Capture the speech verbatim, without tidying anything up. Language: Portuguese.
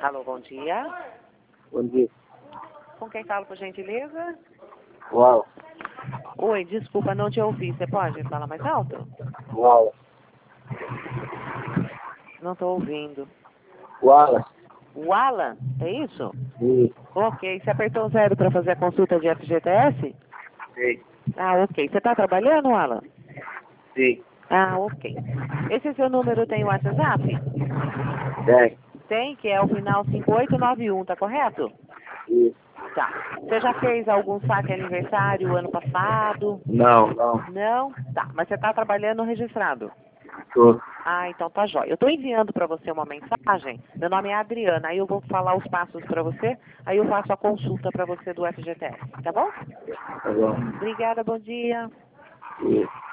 Alô, bom dia. Bom dia. Com quem falo, por gentileza? Uau. Oi, desculpa, não te ouvi. Você pode falar mais alto? Uau. Não estou ouvindo. Uau. O Alan, é isso? Sim. Ok. Você apertou zero para fazer a consulta de F G T S? Sim. Ah, ok. Você está trabalhando, Alan? Sim. Ah, ok. Esse seu número tem WhatsApp? Tem. Tem, que é o final cinco oito nove um, tá correto? Sim. Tá. Você já fez algum saque aniversário ano passado? Não, não. Não? Tá. Mas você está trabalhando registrado? Tô. Ah, então tá jóia. Eu estou enviando para você uma mensagem. Meu nome é Adriana. Aí eu vou falar os passos para você. Aí eu faço a consulta para você do F G T S. Tá bom? Tá bom. Obrigada, bom dia. Sim.